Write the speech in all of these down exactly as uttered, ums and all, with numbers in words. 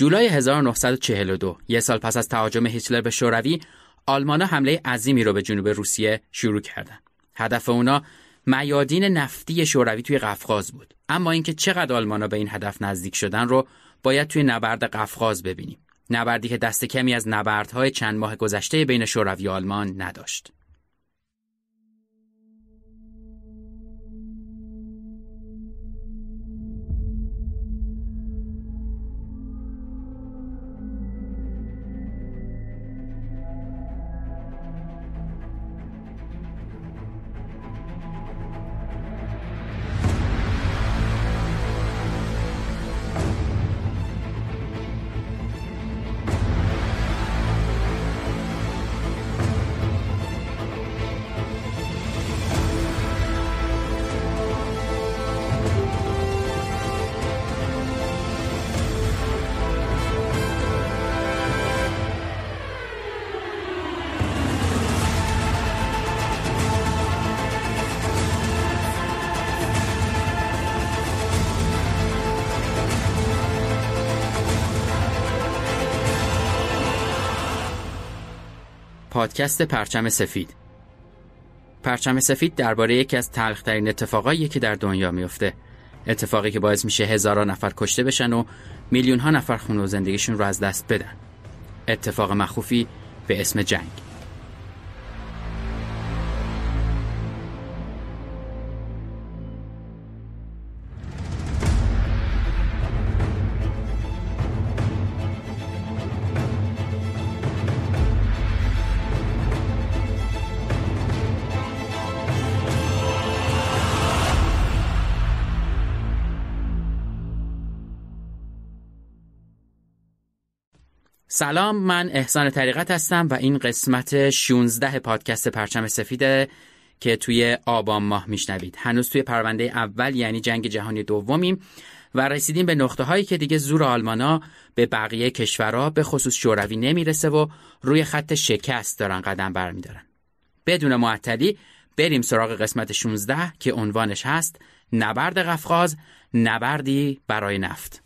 جولای هزار و نهصد و چهل و دو، یک سال پس از تهاجم هیتلر به شوروی، آلمان‌ها حمله عظیمی رو به جنوب روسیه شروع کردن. هدف اونا میادین نفتی شوروی توی قفقاز بود. اما اینکه چقدر آلمان‌ها به این هدف نزدیک شدن رو باید توی نبرد قفقاز ببینیم. نبردی که دست کمی از نبردهای چند ماه گذشته بین شوروی و آلمان نداشت. پادکست پرچم سفید. پرچم سفید درباره یکی از تلخ‌ترین اتفاقایی که در دنیا میفته. اتفاقی که باعث میشه هزاران نفر کشته بشن و میلیون ها نفر خون و زندگیشون رو از دست بدن. اتفاق مخوفی به اسم جنگ. سلام، من احسان طریقت هستم و این قسمت شانزده پادکست پرچم سفیده که توی آبان ماه میشنوید. هنوز توی پرونده اول یعنی جنگ جهانی دومیم و رسیدیم به نقطه هایی که دیگه زور آلمانا به بقیه کشورها به خصوص شوروی نمیرسه و روی خط شکست دارن قدم برمیدارن. بدون معطلی بریم سراغ قسمت شانزده که عنوانش هست نبرد قفقاز، نبردی برای نفت.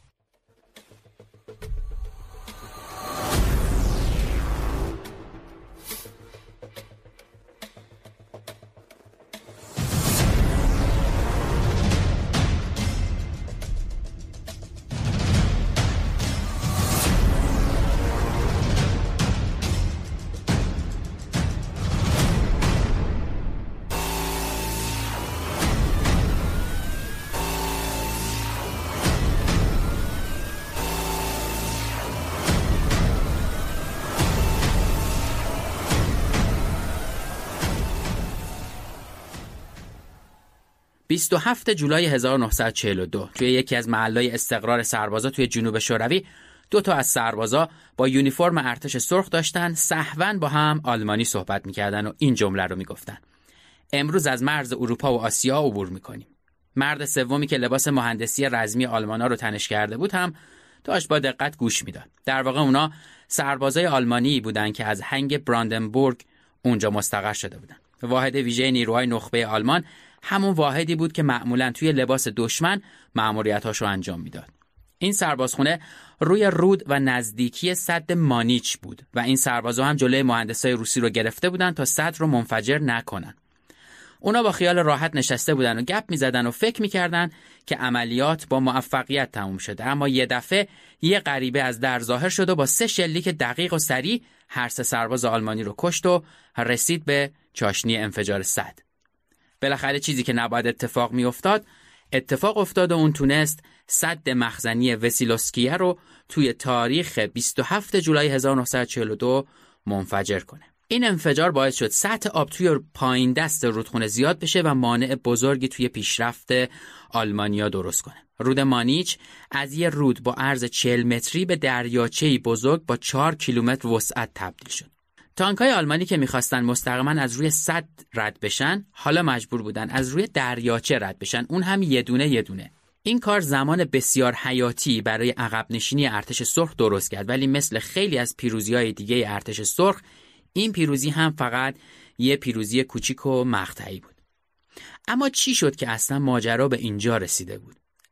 بیست و هفتم جولای هزار و نهصد و چهل و دو توی یکی از محلهای استقرار سربازا توی جنوب شوروی، دو تا از سربازا با یونیفرم ارتش سرخ داشتن سهواً با هم آلمانی صحبت می‌کردن و این جمله رو می‌گفتن: امروز از مرز اروپا و آسیا عبور می‌کنیم. مرد سومی که لباس مهندسی رزمی آلمانا رو تنش کرده بود هم داشت با دقت گوش میداد. در واقع اونا سربازای آلمانی بودن که از هنگ براندنبورگ اونجا مستقر شده بودن. واحد ویژه نیروهای نخبه آلمان همون واحدی بود که معمولاً توی لباس دشمن مأموریتاشو انجام میداد. این سربازخونه روی رود و نزدیکی سد مانیچ بود و این سربازا هم جلوی مهندسای روسی رو گرفته بودن تا سد رو منفجر نکنن. اونا با خیال راحت نشسته بودن و گپ میزدن و فکر میکردن که عملیات با موفقیت تموم شده، اما یه دفعه یه غریبه از در ظاهر شد و با سه شلیک دقیق و سریع هر سه سرباز آلمانی رو کشت و رسید به چاشنی انفجار سد. بالاخره چیزی که نباید اتفاق می افتاد اتفاق افتاد و اون تونست سد مخزنی وسیلوسکیه رو توی تاریخ بیست و هفتم جولای هزار و نهصد و چهل و دو منفجر کنه. این انفجار باعث شد سطح آب توی پایین دست رودخونه زیاد بشه و مانع بزرگی توی پیشرفت آلمانیا درست کنه. رود مانیچ از یه رود با عرض چهل متری به دریاچه‌ای بزرگ با چهار کیلومتر وسعت تبدیل شد. تانکای آلمانی که می‌خواستن مستقیما از روی سد رد بشن، حالا مجبور بودن از روی دریاچه رد بشن، اون هم یه دونه یه دونه. این کار زمان بسیار حیاتی برای عقب نشینی ارتش سرخ درست کرد، ولی مثل خیلی از پیروزی‌های دیگه ارتش سرخ، این پیروزی هم فقط یه پیروزی کوچیک و مقطعی بود. اما چی شد که اصلا ماجرا به اینجا رسیده بود؟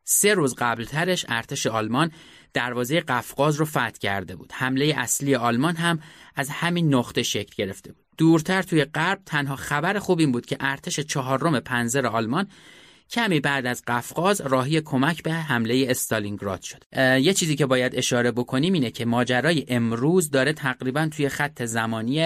سه روز قبلترش ارتش آلمان دروازه قفقاز رو فتح کرده بود. حمله اصلی آلمان هم از همین نقطه شکل گرفته بود. دورتر توی غرب تنها خبر خوب این بود که ارتش چهارم پنزر آلمان کمی بعد از قفقاز راهی کمک به حمله استالینگراد شد. یه چیزی که باید اشاره بکنیم اینه که ماجرای امروز داره تقریباً توی خط زمانی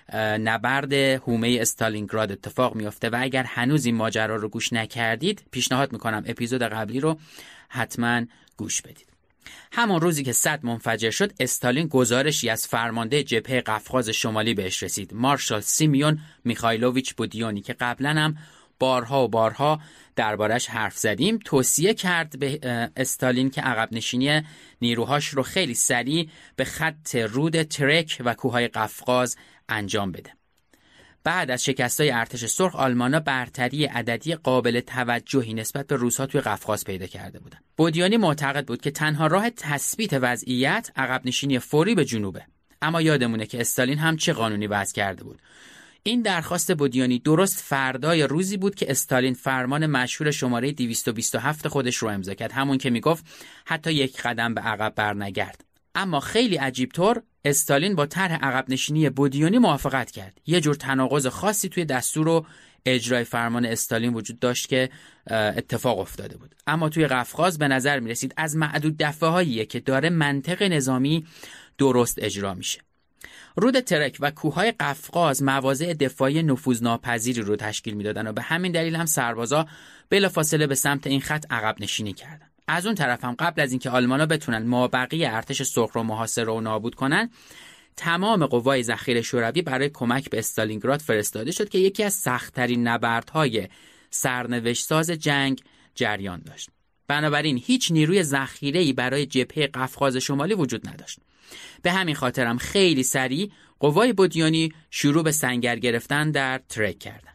نبرد حومه استالینگراد اتفاق میفته و اگر هنوز این ماجرا رو گوش نکردید پیشنهاد میکنم اپیزود قبلی رو حتما گوش بدید. همون روزی که سد منفجر شد استالین گزارشی از فرمانده جبهه قفقاز شمالی بهش رسید، مارشال سیمیون میخایلوویچ بودیونی، که قبلا هم بارها و بارها دربارش حرف زدیم. توصیه کرد به استالین که عقب نشینی نیروهاش رو خیلی سریع به خط رود ترک و کوههای قفقاز انجام بده. بعد از شکستای ارتش سرخ آلمانا برتری عددی قابل توجهی نسبت به روس‌ها توی قفقاز پیدا کرده بودند. بودیانی معتقد بود که تنها راه تثبیت وضعیت عقب نشینی فوری به جنوبه. اما یادمونه که استالین هم چه قانونی وضع کرده بود. این درخواست بودیانی درست فردای روزی بود که استالین فرمان مشهور شماره دویست و بیست و هفت خودش رو امضا کرد، همون که میگفت حتی یک قدم به عقب برنگرد. اما خیلی عجیب طور استالین با طرح عقب نشینی بودیانی موافقت کرد. یه جور تناقض خاصی توی دستور و اجرای فرمان استالین وجود داشت که اتفاق افتاده بود. اما توی قفقاز به نظر می رسید از معدود دفعه‌هاییه که داره منطق نظامی درست اجرا میشه. رود ترک و کوههای قفقاز مواضع دفاعی نفوذناپذیری رو تشکیل میدادن و به همین دلیل هم سربازا بلافاصله به سمت این خط عقب نشینی کردن. از اون طرف هم قبل از اینکه آلمانا بتونن مابقی ارتش سرخ رو محاصره و نابود کنن، تمام قوای ذخیره شوروی برای کمک به استالینگراد فرستاده شد که یکی از سخت‌ترین نبردهای سرنوشت‌ساز جنگ جریان داشت. بنابراین هیچ نیروی ذخیره‌ای برای جبهه قفقاز شمالی وجود نداشت. به همین خاطر هم خیلی سریع قوای بودیانی شروع به سنگر گرفتن در ترک کردند.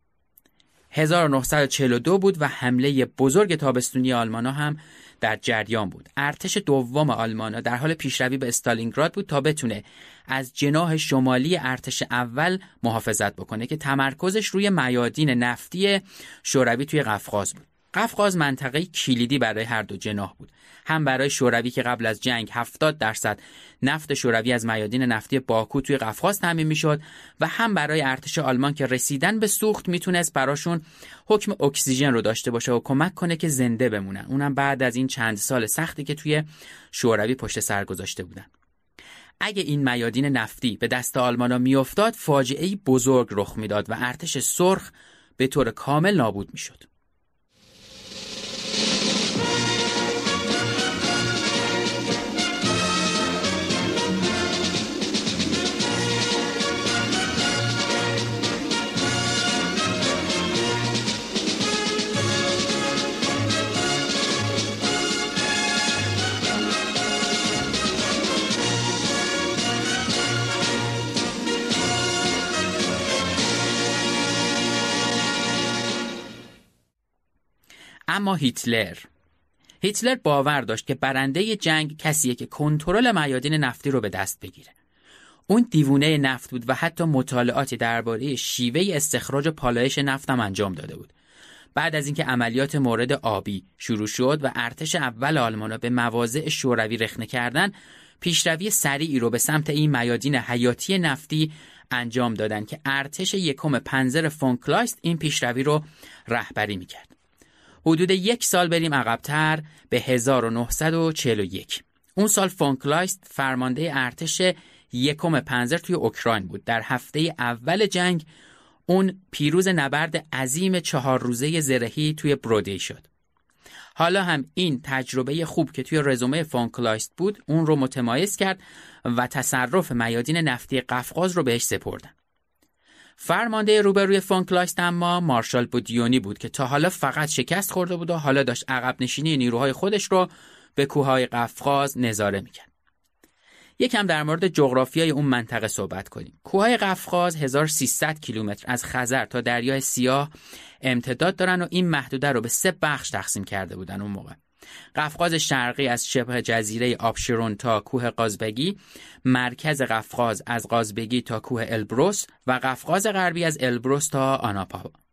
هزار و نهصد و چهل و دو بود و حمله بزرگ تابستونی آلمانا هم در جریان بود. ارتش دوم آلمانا در حال پیشروی به استالینگراد بود تا بتونه از جناح شمالی ارتش اول محافظت بکنه که تمرکزش روی میادین نفتی شوروی توی قفقاز بود. قفقاز منطقه کلیدی برای هر دو جناح بود. هم برای شوروی که قبل از جنگ هفتاد درصد نفت شوروی از میادین نفتی باکو توی قفقاز تامین میشد و هم برای ارتش آلمان که رسیدن به سوخت میتونست براشون حکم اکسیژن رو داشته باشه و کمک کنه که زنده بمونن، اونم بعد از این چند سال سختی که توی شوروی پشت سر گذاشته بودن. اگه این میادین نفتی به دست آلمانا میافتاد فاجعه‌ای بزرگ رخ میداد و ارتش سرخ به طور کامل نابود میشد. اما هیتلر هیتلر باور داشت که برنده جنگ کسیه که کنترل میادین نفتی رو به دست بگیره. اون دیوونه نفت بود و حتی مطالعاتی درباره شیوه استخراج و پالایش نفت هم انجام داده بود. بعد از اینکه عملیات مورد آبی شروع شد و ارتش اول آلمانا به مواضع شوروی رخنه کردن، پیشروی سریعی رو به سمت این میادین حیاتی نفتی انجام دادن که ارتش یکم پنزر فون کلایست این پیشروی رو رهبری میکرد. حدود یک سال بریم عقب‌تر به هزار و نهصد و چهل و یک. اون سال فون کلایست فرمانده ارتش یکم پنزر توی اوکراین بود. در هفته اول جنگ اون پیروز نبرد عظیم چهار روزه زرهی توی برودی شد. حالا هم این تجربه خوب که توی رزومه فون کلایست بود اون رو متمایز کرد و تصرف میادین نفتی قفقاز رو بهش سپردن. فرمانده روبروی فون کلایست اما مارشال بودیونی بود که تا حالا فقط شکست خورده بود و حالا داشت عقب نشینی نیروهای خودش رو به کوههای قفقاز نظاره میکرد. یکم در مورد جغرافیای اون منطقه صحبت کنیم. کوههای قفقاز هزار و سیصد کیلومتر از خزر تا دریای سیاه امتداد دارن و این محدوده رو به سه بخش تقسیم کرده بودن اون موقع. قفقاز شرقی از شبه جزیره آبشرون تا کوه قازبگی، مرکز قفقاز از قازبگی تا کوه البروس و قفقاز غربی از البروس تا آناپا.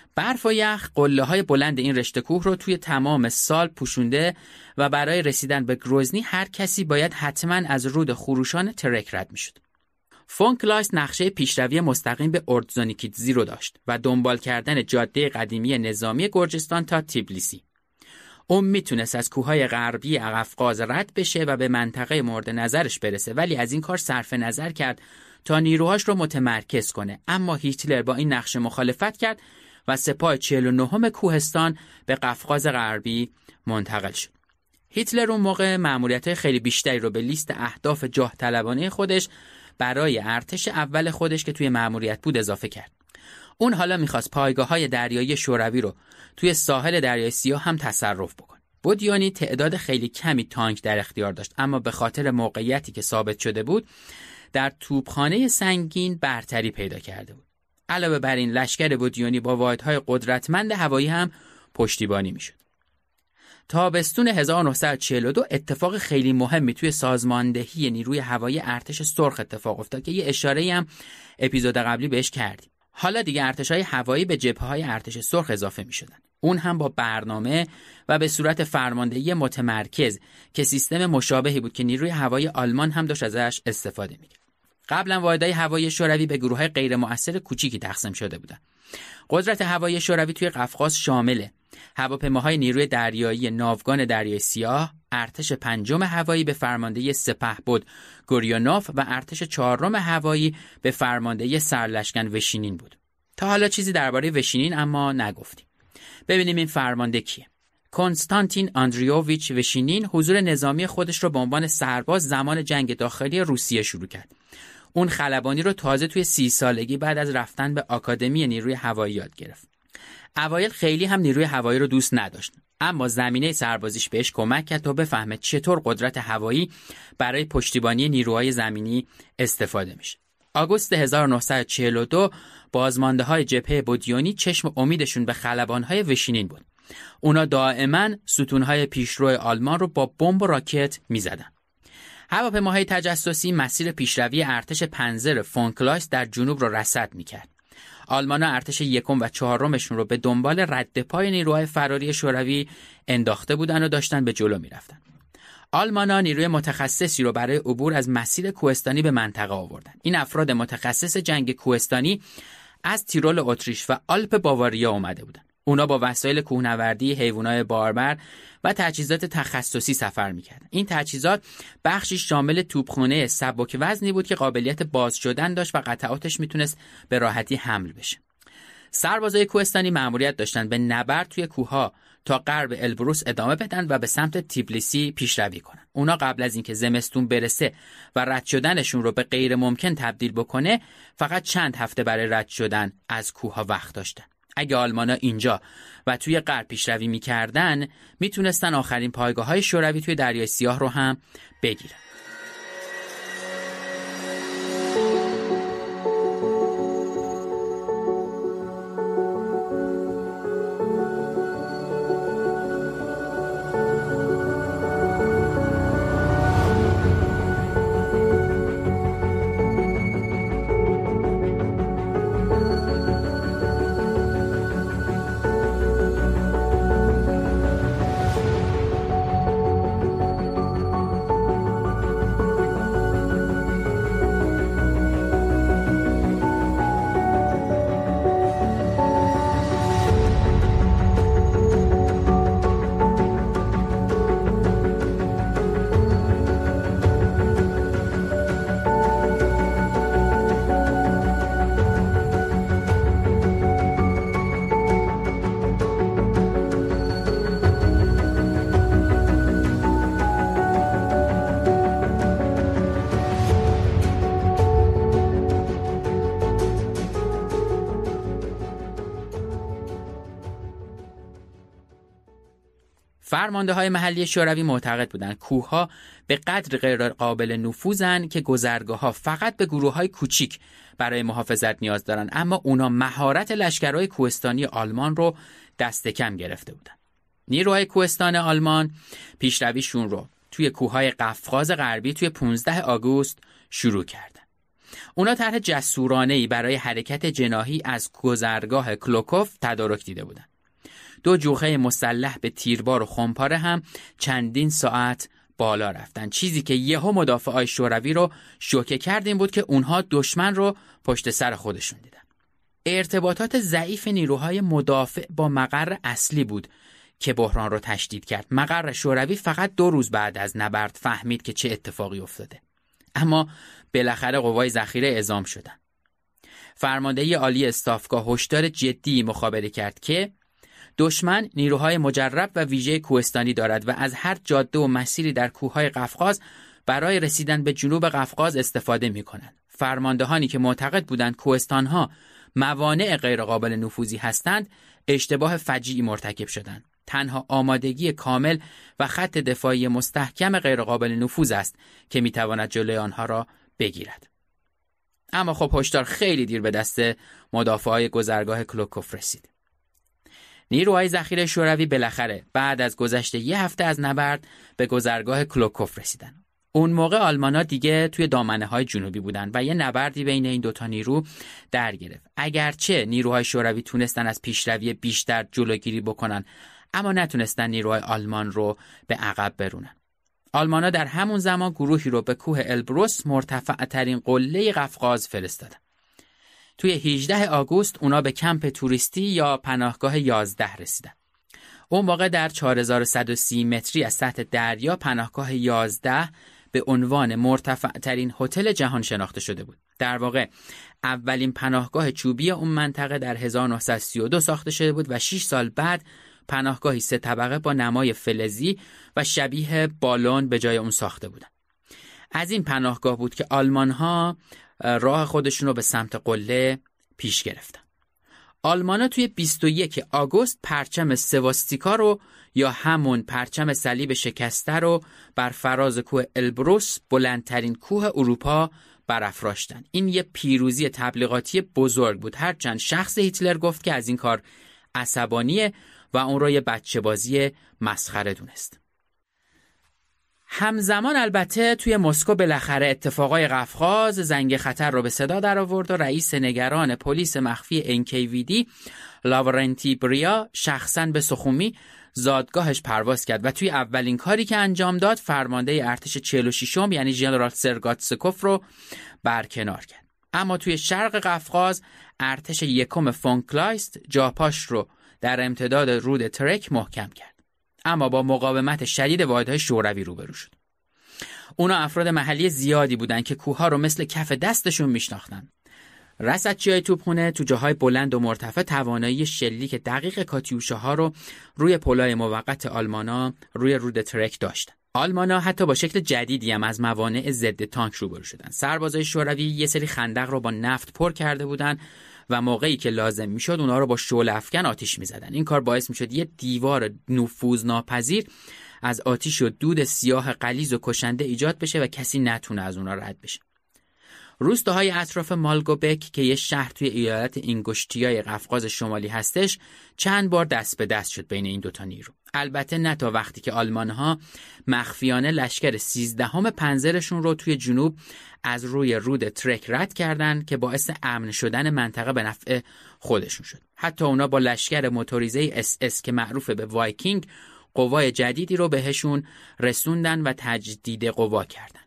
برف و یخ قله‌های بلند این رشته کوه رو توی تمام سال پوشونده و برای رسیدن به گروزنی هر کسی باید حتما از رود خروشان ترک رد میشد. فون کلایست نقشه پیشروی مستقیم به اردزونیکیدزی رو داشت و دنبال کردن جاده قدیمی نظامی گرجستان تا تبلیسی. اون میتونست از کوههای غربی قفقاز رد بشه و به منطقه مورد نظرش برسه، ولی از این کار صرف نظر کرد تا نیروهاش رو متمرکز کنه. اما هیتلر با این نقشه مخالفت کرد و سپاه چهل و نهم کوهستان به قفقاز غربی منتقل شد. هیتلر اون موقع مأموریت‌های خیلی بیشتری رو به لیست اهداف جاه طلبانه خودش برای ارتش اول خودش که توی مأموریت بود اضافه کرد. اون حالا میخواست پایگاه‌های دریایی شوروی رو توی ساحل دریای سیاه هم تصرف بکنه. بودیانی تعداد خیلی کمی تانک در اختیار داشت، اما به خاطر موقعیتی که ثابت شده بود در توپخانه سنگین برتری پیدا کرده بود. علاوه بر این لشکر بودیانی با واحدهای قدرتمند هوایی هم پشتیبانی میشد. تابستون هزار و نهصد و چهل و دو اتفاق خیلی مهمی توی سازماندهی نیروی هوایی ارتش سرخ اتفاق افتاد که یه اشاره‌ای هم اپیزود قبلی بهش کردیم. حالا دیگه ارتش‌های هوایی به جبهه‌های ارتش سرخ اضافه می‌شدن. اون هم با برنامه و به صورت فرماندهی متمرکز که سیستم مشابهی بود که نیروی هوایی آلمان هم داشت ازش استفاده می‌کرد. قبلا واحدهای هوایی شوروی به گروه‌های غیر مؤثر کوچیکی تقسیم شده بودند. قدرت هوایی شوروی توی قفقاز شامل هواپیماهای نیروی دریایی ناوگان دریای سیاه، ارتش پنجم هوایی به فرماندهی سپهبد گوریونوف و ارتش چهارم هوایی به فرماندهی سرلشکن وشینین بود. تا حالا چیزی درباره وشینین اما نگفتیم. ببینیم این فرمانده کیه. کنستانتین آندریوویچ وشینین حضور نظامی خودش رو به عنوان سرباز زمان جنگ داخلی روسیه شروع کرد. اون خلبانی رو تازه توی سی سالگی بعد از رفتن به آکادمی نیروی هوایی یاد گرفت. اوایل خیلی هم نیروی هوایی رو دوست نداشت، اما زمینه سربازیش بهش کمک کرد تا بفهمه چطور قدرت هوایی برای پشتیبانی نیروهای زمینی استفاده میشه. آگوست هزار و نهصد و چهل و دو بازمانده‌های جبهه بودیانی چشم امیدشون به خلبان‌های وشینین بود. اونا دائما ستون‌های پیشرو آلمان رو با بمب و راکت می‌زدن. هواپیماهای تجسسی مسیر پیشروی ارتش پنزر فون کلایست در جنوب را رصد می‌کرد. آلمان‌ها ارتش یکم و چهارمشون رو به دنبال رد پای نیروهای فراری شوروی انداخته بودن و داشتن به جلو می‌رفتن. آلمان‌ها نیروی متخصصی رو برای عبور از مسیر کوهستانی به منطقه آوردن. این افراد متخصص جنگ کوهستانی از تیرول اتریش و آلپ باواریا اومده بودن. اونا با وسایل کوهنوردی، حیوانات باربر و تجهیزات تخصصی سفر می‌کردن. این تجهیزات بخشی شامل توپخانه سبک وزنی بود که قابلیت باز شدن داشت و قطعاتش میتونست به راحتی حمل بشه. سربازای کوهستانی مأموریت داشتن به نبرد توی کوه‌ها تا غرب البروس ادامه بدن و به سمت تبلیسی پیشروی کنن. اونا قبل از اینکه زمستون برسه و رد شدنشون رو به غیر ممکن تبدیل بکنه، فقط چند هفته برای رد شدن از کوه‌ها وقت داشتن. اگه آلمان‌ها اینجا و توی غرب پیشروی می‌کردن، میتونستن آخرین پایگاه‌های شوروی توی دریای سیاه رو هم بگیرن. فرمانده‌های محلی شوروی معتقد بودند کوه‌ها به قدر غیر قابل نفوذن که گذرگاه‌ها فقط به گروه‌های کوچیک برای محافظت نیاز دارن، اما اونا مهارت لشکرهای کوهستانی آلمان رو دست کم گرفته بودن. نیروهای کوهستان آلمان پیشرویشون رو توی کوه‌های قفقاز غربی توی پانزده آگوست شروع کردن. اونا طرح جسورانه‌ای برای حرکت جناحی از گذرگاه کلوکوف تدارک دیده بودن. دو جوخه مسلح به تیربار و خمپاره هم چندین ساعت بالا رفتن. چیزی که یهو مدافعای شوروی رو شوکه کرد این بود که اونها دشمن رو پشت سر خودشون دیدن. ارتباطات ضعیف نیروهای مدافع با مقر اصلی بود که بحران رو تشدید کرد. مقر شوروی فقط دو روز بعد از نبرد فهمید که چه اتفاقی افتاده. اما بالاخره قوای ذخیره اعزام شدن. فرماندهی عالی استافگاه هشدار جدی مخابره کرد که دشمن نیروهای مجرب و ویژه کوهستانی دارد و از هر جاده و مسیری در کوههای قفقاز برای رسیدن به جنوب قفقاز استفاده می‌کنند. فرماندهانی که معتقد بودند کوهستان‌ها موانع غیرقابل نفوذی هستند، اشتباه فجیعی مرتکب شدند. تنها آمادگی کامل و خط دفاعی مستحکم غیرقابل نفوذ است که می‌تواند جلوی آنها را بگیرد. اما خب هشدار خیلی دیر به دست مدافعای گذرگاه کلوکوف رسید. نیروهای ذخیره شوروی بالاخره بعد از گذشت یه هفته از نبرد به گذرگاه کلوکوف رسیدن. اون موقع آلمانا دیگه توی دامنه‌های جنوبی بودن و یه نبردی بین این دوتا نیرو در گرفت. اگرچه نیروهای شوروی تونستن از پیشروی بیشتر جلوگیری بکنن، اما نتونستن نیروهای آلمان رو به عقب برونن. آلمانا در همون زمان گروهی رو به کوه البروس، مرتفع ترین قله قفقاز، فرستادن. توی هجدهم آگوست اونا به کمپ توریستی یا پناهگاه یازده رسیدن. اون موقع در چهار هزار و صد و سی متری از سطح دریا پناهگاه یازده به عنوان مرتفع ترین هتل جهان شناخته شده بود. در واقع اولین پناهگاه چوبی اون منطقه در هزار و نهصد و سی و دو ساخته شده بود و شش سال بعد پناهگاهی سه طبقه با نمای فلزی و شبیه بالون به جای اون ساخته بودن. از این پناهگاه بود که آلمان‌ها راه خودشون رو به سمت قله پیش گرفتن. آلمان‌ها توی بیست و یکم آگوست پرچم سواستیکا رو یا همون پرچم صلیب شکسته رو بر فراز کوه البروس، بلندترین کوه اروپا، برافراشتن. این یه پیروزی تبلیغاتی بزرگ بود، هرچند شخص هیتلر گفت که از این کار عصبانیه و اون رو یه بچه بازی مسخره دونست. همزمان البته توی مسکو بالاخره اتفاقای قفقاز زنگ خطر رو به صدا در آورد و رئیس نگران پلیس مخفی ان کی وی دی لاورنتی بریا شخصاً به سخومی زادگاهش پرواز کرد و توی اولین کاری که انجام داد فرمانده ارتش چهل و ششم یعنی ژنرال سرگاتسکوف رو برکنار کرد. اما توی شرق قفقاز ارتش یکم فون کلایست جاپاش رو در امتداد رود ترک محکم کرد، اما با مقاومت شدید واحدهای شوروی روبرو شد. اونا افراد محلی زیادی بودن که کوه‌ها رو مثل کف دستشون میشناختن. رصدچی‌های توپخونه تو جاهای بلند و مرتفع توانایی شلیک دقیق کاتیوشاها رو روی پل‌های موقت آلمانا روی رود ترک داشتن. آلمانا حتی با شکل جدیدی هم از موانع ضد تانک روبرو شدن. سربازای شوروی یه سری خندق رو با نفت پر کرده بودن و موقعی که لازم میشد اونا رو با شعله افکن آتیش میزدن. این کار باعث میشد یه دیوار نفوذناپذیر از آتیش و دود سیاه غلیظ و کشنده ایجاد بشه و کسی نتونه از اونا رد بشه. روستاهای اطراف مالگوبک که یه شهر توی ایالت اینگوشتیای قفقاز شمالی هستش چند بار دست به دست شد بین این دوتا نیرو. البته نه تا وقتی که آلمان‌ها مخفیانه لشکر سیزدهم پنزرشون رو توی جنوب از روی رود ترک رد کردن که باعث امن شدن منطقه به نفع خودشون شد. حتی اونا با لشکر موتوریزه اس اس که معروف به وایکینگ قوای جدیدی رو بهشون رسوندن و تجدید قوا کردن.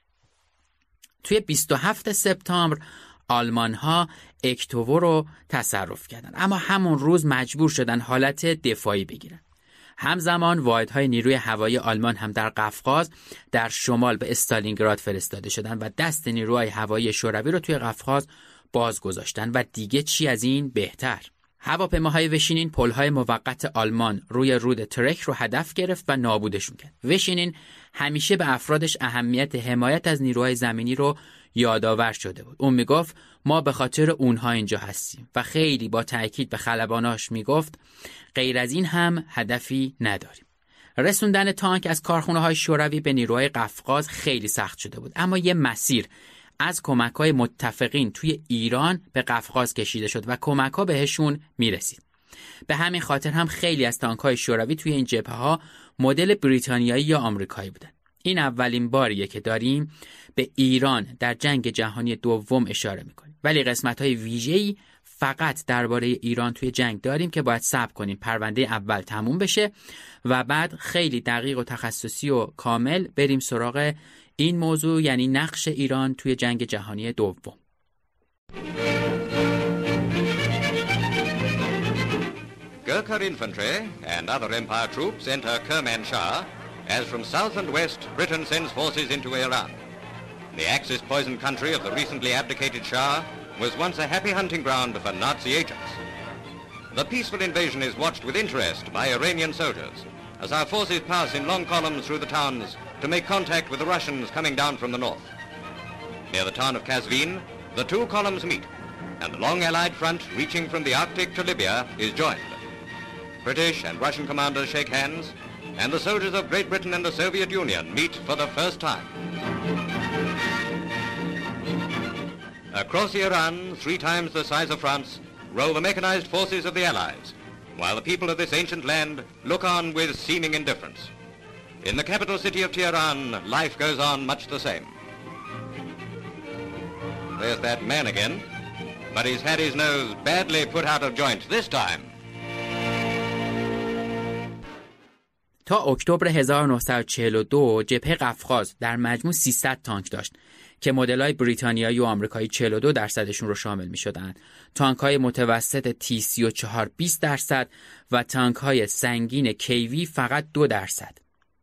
توی بیست و هفتم سپتامبر آلمان‌ها اکتوبر رو تصرف کردن، اما همون روز مجبور شدن حالت دفاعی بگیرن. همزمان واحدهای نیروی هوایی آلمان هم در قفقاز در شمال به استالینگراد فرستاده شدن و دست نیروهای هوایی شوروی رو توی قفقاز باز گذاشتن و دیگه چی از این بهتر. هواپیماهای وشینین پل‌های موقت آلمان روی رود ترک رو هدف گرفت و نابودشون کرد. وشینین همیشه به افرادش اهمیت حمایت از نیروهای زمینی رو یادآور شده بود. اون میگفت ما به خاطر اونها اینجا هستیم و خیلی با تأکید به خلباناش میگفت غیر از این هم هدفی نداریم. رسوندن تانک از کارخونه‌های شوروی به نیروهای قفقاز خیلی سخت شده بود، اما یه مسیر از کمک‌های متفقین توی ایران به قفقاز کشیده شد و کمک‌ها بهشون میرسید. به همین خاطر هم خیلی از تانک‌های شوروی توی این جبهه‌ها مدل بریتانیایی یا آمریکایی بودن. این اولین باریه که داریم به ایران در جنگ جهانی دوم اشاره میکنیم، ولی قسمت‌های ویژه‌ای فقط درباره ایران توی جنگ داریم که باید صبر کنیم پرونده اول تموم بشه و بعد خیلی دقیق و تخصصی و کامل بریم سراغ این موضوع، یعنی نقش ایران توی جنگ جهانی دوم. Gurkha infantry and other empire troops enter Kermanshah as from south and west Britain sends forces into Iran. The Axis-poisoned country of the recently abdicated Shah was once a happy hunting ground for Nazi agents. The peaceful invasion is watched with interest by Iranian soldiers as our forces pass in long columns through the towns to make contact with the Russians coming down from the north. Near the town of Kazvin, the two columns meet, and the long Allied front reaching from the Arctic to Libya is joined. British and Russian commanders shake hands, and the soldiers of Great Britain and the Soviet Union meet for the first time. Across Iran, three times the size of France, roll the mechanized forces of the Allies, while the people of this ancient land look on with seeming indifference. In the capital city of Tehran, life goes on much the same. There's that man again, but he's had his nose badly put out of joint this time. تا اکتبر هزار و نهصد و چهل و دو جبهه قفقاز در مجموع سیصد تانک داشت که مدل‌های بریتانیایی و آمریکایی چهل و دو درصدشون رو شامل می‌شدند. تانک‌های متوسط تی سی و چهار بیست درصد و تانک‌های سنگین کیوی فقط دو درصد.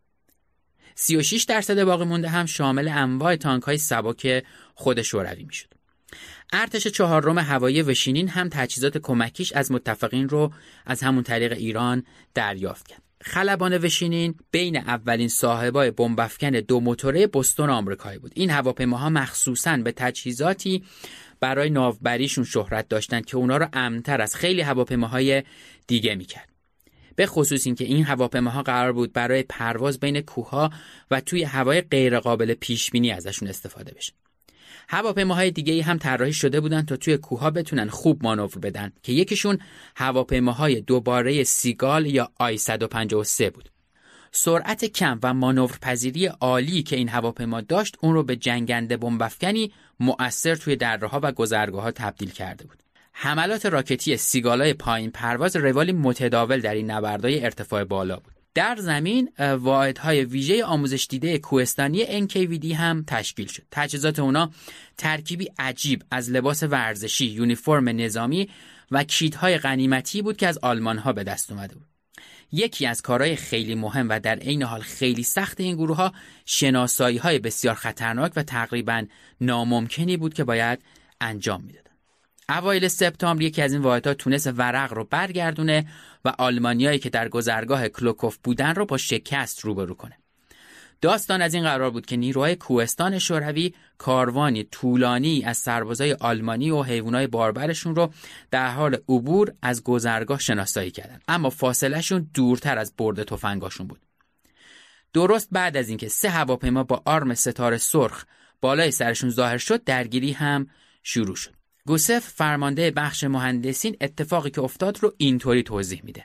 سی و شش درصد باقی مونده هم شامل انواع تانک‌های سبک خود شوروی می‌شد. ارتش چهارم هوایی وشینین هم تجهیزات کمکیش از متفقین رو از همون طریق ایران دریافت کرد. خلبان وشینین بین اولین صاحبای بمب افکن دو موتوره بوستون آمریکایی بود. این هواپیماها مخصوصاً به تجهیزاتی برای ناوبریشون شهرت داشتند که اونا رو امن‌تر از خیلی هواپیماهای دیگه می‌کرد. به خصوص اینکه این هواپیماها قرار بود برای پرواز بین کوه‌ها و توی هوای غیرقابل پیش‌بینی ازشون استفاده بشه. هواپیماهای دیگه‌ای هم طراحی شده بودن تا توی کوه‌ها بتونن خوب مانور بدن که یکیشون هواپیماهای دوباره سیگال یا آی صد و پنجاه و سه بود. سرعت کم و مانورپذیری عالی که این هواپیما داشت اون رو به جنگنده بمب‌افکنی مؤثر توی دره‌ها و گذرگاه‌ها تبدیل کرده بود. حملات راکتی سیگالای پایین پرواز روالی متداول در این نبردهای ارتفاع بالا بود. در زمین واحدهای ویژه آموزش دیده کوهستانی ان کی وی دی هم تشکیل شد. تجهیزات اونا ترکیبی عجیب از لباس ورزشی، یونیفرم نظامی و کیت‌های غنیمتی بود که از آلمان‌ها به دست اومده بود. یکی از کارهای خیلی مهم و در عین حال خیلی سخت این گروه‌ها شناسایی‌های بسیار خطرناک و تقریباً ناممکنی بود که باید انجام می‌دادن. اوایل سپتامبر یکی از این واحدها تونست ورق رو برگردونه و آلمانیایی که در گذرگاه کلوکوف بودن رو با شکست روبرو کنه. داستان از این قرار بود که نیروهای کوهستان شوروی کاروانی طولانی از سربازای آلمانی و حیوانات باربرشون رو در حال عبور از گذرگاه شناسایی کردن، اما فاصله شون دورتر از برد تفنگاشون بود. درست بعد از اینکه سه هواپیما با آرم ستاره سرخ بالای سرشون ظاهر شد، درگیری هم شروع شد. گوسف فرمانده بخش مهندسین اتفاقی که افتاد رو اینطوری توضیح میده: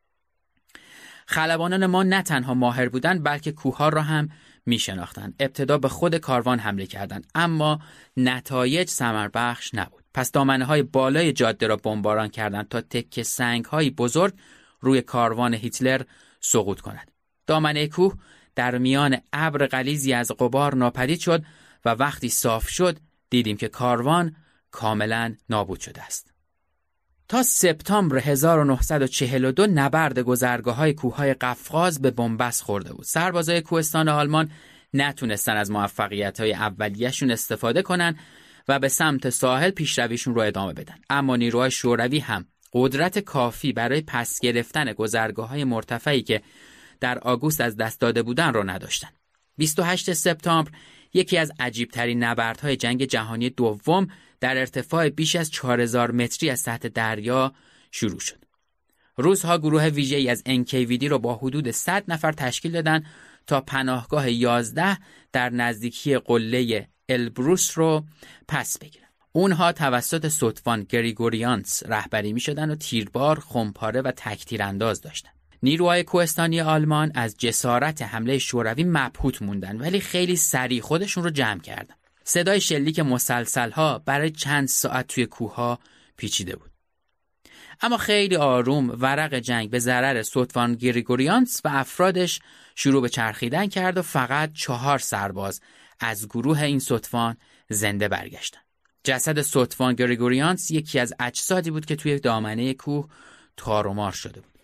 خلبانان ما نه تنها ماهر بودن بلکه کوه‌ها را هم میشناختند. ابتدا به خود کاروان حمله کردند اما نتایج ثمر بخش نبود. پس دامنه‌های بالای جاده را بمباران کردند تا تکه سنگ‌های بزرگ روی کاروان هیتلر سقوط کند. دامنه کوه در میان ابر غلیظی از غبار ناپدید شد و وقتی صاف شد دیدیم که کاروان کاملا نابود شده است. تا سپتامبر هزار و نهصد و چهل و دو نبرد گذرگاه‌های کوههای قفقاز به بنبست خورده بود. سربازای کوهستان آلمان نتونستن از موفقیت‌های اولیه‌شون استفاده کنن و به سمت ساحل پیشرویشون رو ادامه بدن. اما نیروهای شوروی هم قدرت کافی برای پس گرفتن گذرگاه‌های مرتفعی که در آگوست از دست داده بودن رو نداشتن. بیست و هشتم سپتامبر یکی از عجیب‌ترین نبردهای جنگ جهانی دوم در ارتفاع بیش از چهار هزار متری از سطح دریا شروع شد. روس‌ها گروه ویژه‌ای از ان کی وی دی را با حدود صد نفر تشکیل دادند تا پناهگاه یازده در نزدیکی قله البروس رو پس بگیرند. اونها توسط ستوان گریگوریانس رهبری می‌شدند و تیربار، خمپاره و تک‌تیرانداز داشتند. نیروهای کوهستانی آلمان از جسارت حمله شوروی مبهوت موندن، ولی خیلی سریع خودشون رو جمع کردن. صدای شلیک مسلسل‌ها برای چند ساعت توی کوه‌ها پیچیده بود. اما خیلی آروم ورق جنگ به ضرر ستوان گریگوریانس و افرادش شروع به چرخیدن کرد و فقط چهار سرباز از گروه این ستوان زنده برگشتن. جسد ستوان گریگوریانس یکی از اجسادی بود که توی دامنه کوه تار و مار شده بود.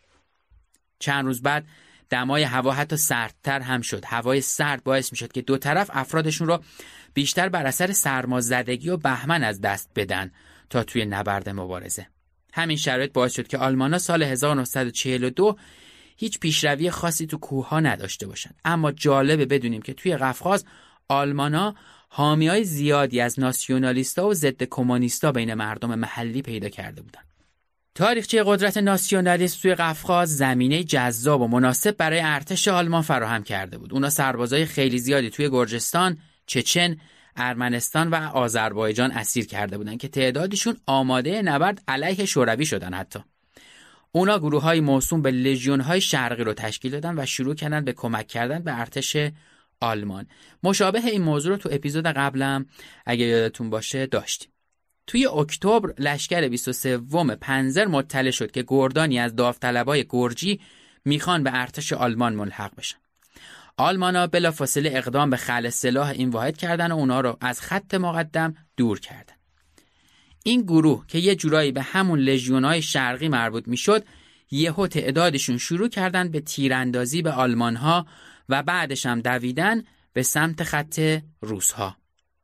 چند روز بعد دمای هوا حتی سردتر هم شد. هوای سرد باعث می شد که دو طرف افرادشون رو بیشتر بر اثر سرمازدگی و بهمن از دست بدن تا توی نبرد مبارزه. همین شرایط باعث شد که آلمان‌ها سال هزار و نهصد و چهل و دو هیچ پیشروی خاصی تو کوه‌ها نداشته باشند. اما جالبه بدونیم که توی قفقاز آلمان‌ها حامیای زیادی از ناسیونالیستا و ضد کمونیستا بین مردم محلی پیدا کرده بودند. تاریخچه قدرت ناسیونالیست توی قفقاز زمینه جذاب و مناسب برای ارتش آلمان فراهم کرده بود. اونا سربازای خیلی زیادی توی گرجستان، چچن، ارمنستان و آذربایجان اسیر کرده بودن که تعدادشون آماده نبرد علیه شوروی شدن. حتی اونا گروه‌های موسوم به لژیون‌های شرقی رو تشکیل دادن و شروع کردن به کمک کردن به ارتش آلمان. مشابه این موضوع رو تو اپیزود قبلم اگه یادتون باشه داشتیم. توی اکتبر لشکر بیست و سوم پنزر مطلع شد که گردانی از داوطلبای گرجی میخوان به ارتش آلمان ملحق بشن. آلمانا بلافاصله اقدام به خلع سلاح این واحد کردن و اونا رو از خط مقدم دور کردن. این گروه که یه جورایی به همون لژیون‌های شرقی مربوط میشد، یهو تعدادشون شروع کردن به تیراندازی به آلمان‌ها و بعدش هم دویدن به سمت خط روس‌ها.